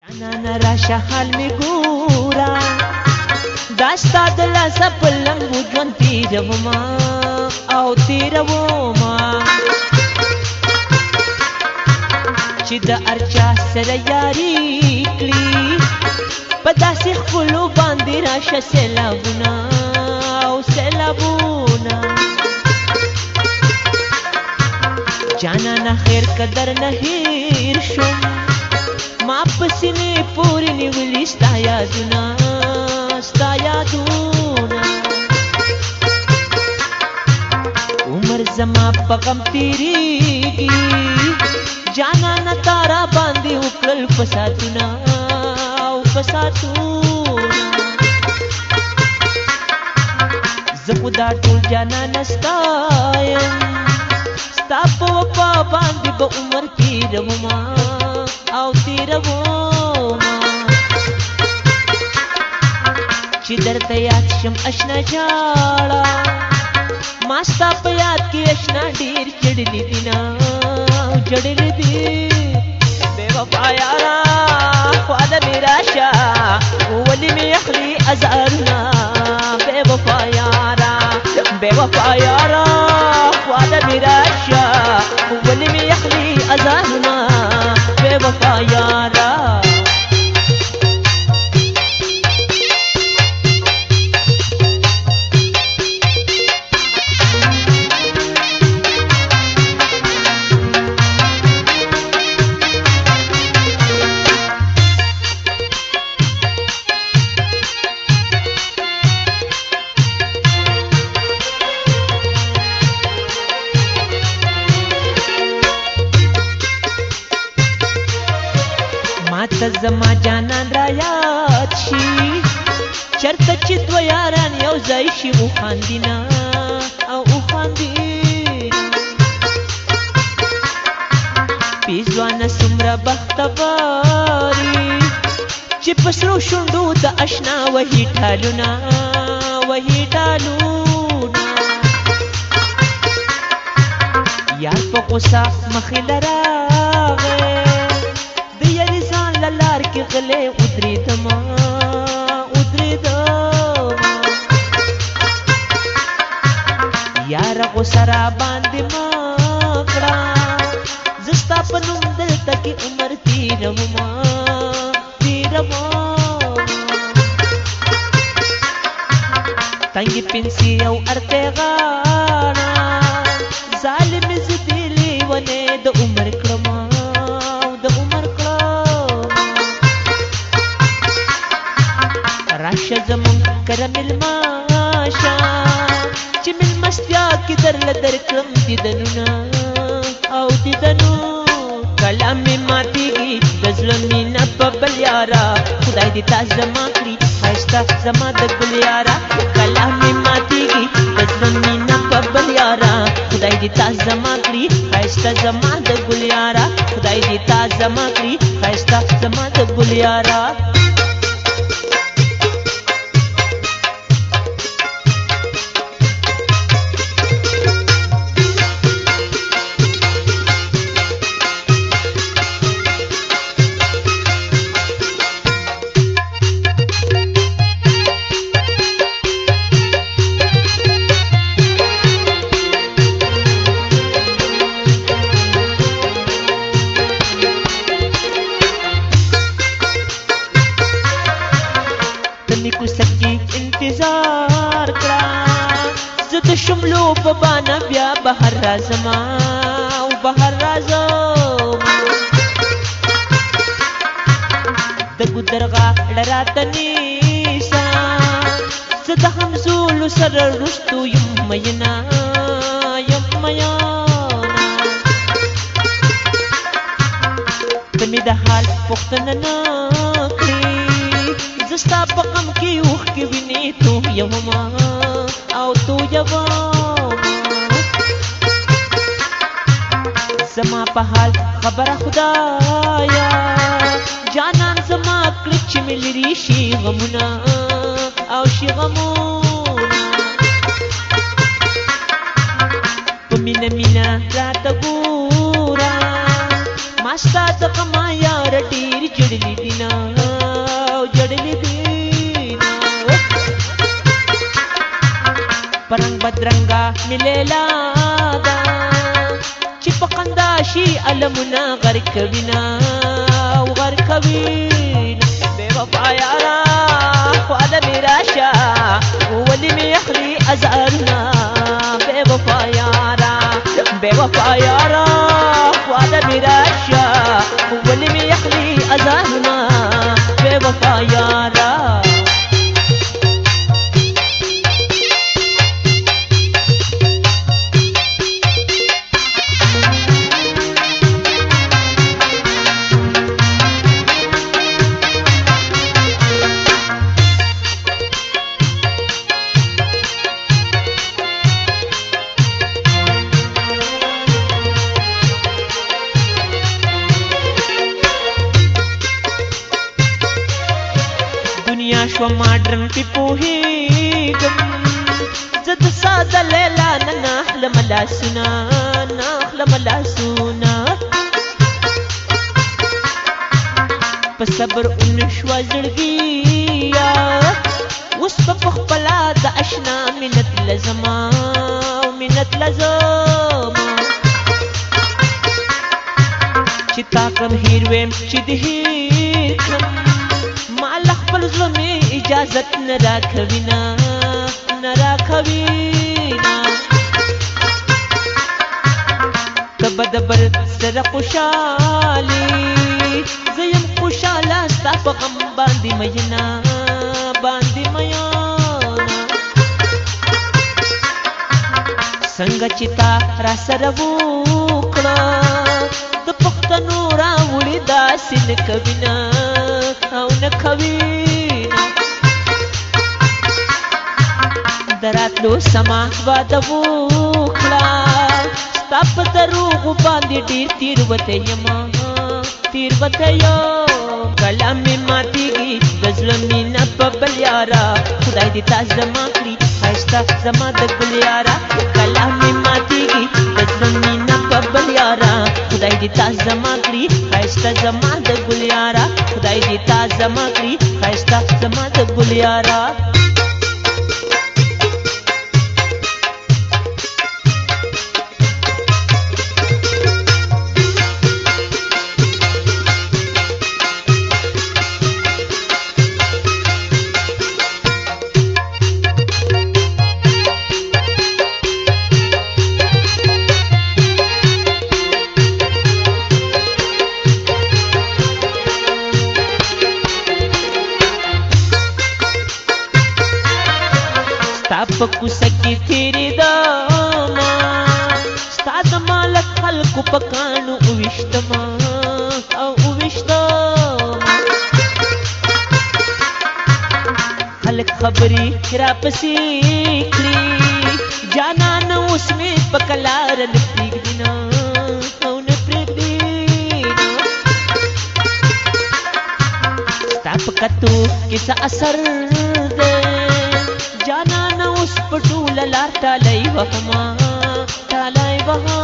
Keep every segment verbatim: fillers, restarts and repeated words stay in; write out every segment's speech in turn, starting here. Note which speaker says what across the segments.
Speaker 1: جانانا راشه حال می ګورا دا ستا د لاسه په لنګو ژوند تېرومه او تېرومه چې د هر چا سره یاري کړي په داسې خپلو باندې راشه سیلابونه او سیلابونه جانانا خیر قدر نه هیر شم ما په سینې پورې نیولي ستا یادونه ستا یادونه عمر زما په غم تېرېږي جانانا تارا باندې وکړل فسادونه او فسادونه زه خو دا ټول جانانا ستا یم ستا په وفا باندې به عمر تېرومه او تېرومه چې درته یاد شم اشنا جاړه ما ستا په یاد کې اشنا ډېر جړلي دي نه جړلي دي بې وفا یاره خوا د مې راشه ولې مې اخلي ازارونه بې وفا یاره بې وفا یاره خوا د مې راشه ولې مې اخلي ازارونه بے وفا یارا ماته زما جانان را یاد شي چرته چې دوه یاران یو ځای شي وخاندي نه او وخاندي پیزوانه څومره بختواري چې په سرو شونډو د اشنا وهي ټالونه وهي ټالونه یار په غوسه مخې له راغی لار کې غلې ودرېدمه ودرېدمه یاره غوسه را باندې مه کړه زه ستا په نوم دلته کې عمر تېرومه تېرومه تنګې پنسي او ارتې غاړه ظالمې زه دې لیونې د عمر کړمه د عمر راشه زمون کره ملما شه چې ملمستیا کې درله درکړم دیدنونه او دیدنو کله مې ماتېږي د زړه مینه په بل یاره خدای دې تا زما کړي ښایسته زما د ګل یاره کله مې ماتېږي د زړه مینه په بل یاره خدای دې تا زما کړي ښایسته زما د ګل یاره خدای دې تا زما کړي ښایسته زما د ګل یاره نیکو سکی انتظار کړه زه د شملو په بانه بیا بهر راځمه او بهر راځم د ګودر غاړه راته نیسه زه د همزولو سره رستو یم میینه یم میینه ته مې د حال پوښتنه نه کړې زه ستا په غم کې اوښکې وینې تویومه او تویومه زما په حال خبره خدایا جانان زما کړه چې مې لرې شي غمونه او شي غمونه په مینه مینه راته ګوره ما ستا د غم یار ډېر جړلي دي نه جړلي دي نه پرنګ بدرنګه مې لیلا ده چې په خندا شي المونه غر کوي نه او غر کوي نه بې وفا یاره خواله مې راشه ولې مې اخلي ازارونه بې وفا یاره بې وفا یاره خواله مې راشه ولې مې اخلي ازارونه بې وفا یاره دنیا شو ماډرن پی پوهیږم زه د ساده لیلا نه نه اخلم لاسونه نه اخلم لاسونه په صبر ونشوه زړګیه اوس به په خپله د اشنا منت لزما او منت لزما چې تا کړم هیر ویم چې د هیر کړم مال خپل زړه مې اجازت نه راکوي نه نه راکوي نه ته به د بل سره خوشحالي زه یم خوشحاله ستا په غم باندې مینه باندې میانه څنګه چې تا را سره وکړه د پښتنو راوړې داسې نه کوي نه او نه کوي نه د راتلو سما واده وکړه ستا په دروغو باندې ډېر تېروتی یم تېروتی یم کله مې ماتېږي د زړه مینه په بل یاره خدای دې تا زما کړي ښایسته زما د ګل یاره کله مې ماتېږي د زړه مینه په بل یاره خدای دې تا زما کړي ښایسته زما د ګل یاره خدای دې تا زما کړي ښایسته زما د ګل یاره ستا په کوڅه کې تېرېدمه ستا د مالک خلکو په کاڼو وویشتمه او وویشتمه خلک خبرې راپسې کړي جانانه اوس مې په کلاره نه پرېږدي نه او نه پرېږدي نه ستا په کتو کې څه اثر دی جانانه اوس په ټوله لار ټالی وهمه ټالی وهمه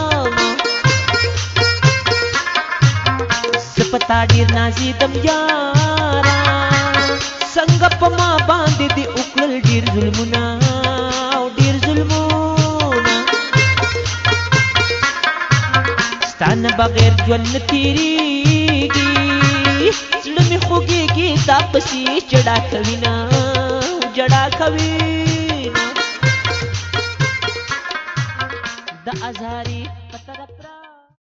Speaker 1: زه په تا ډېر نازېدم یاره څنګه په ما باندې دې وکړل ډېر ظلمونه او ډېر ظلمونه ستا نه بغیر ژوند نه تېرېږي زړه مې خوږېږي تا پسې جړا کوي نه جڑا کوي د ازاري په طرف را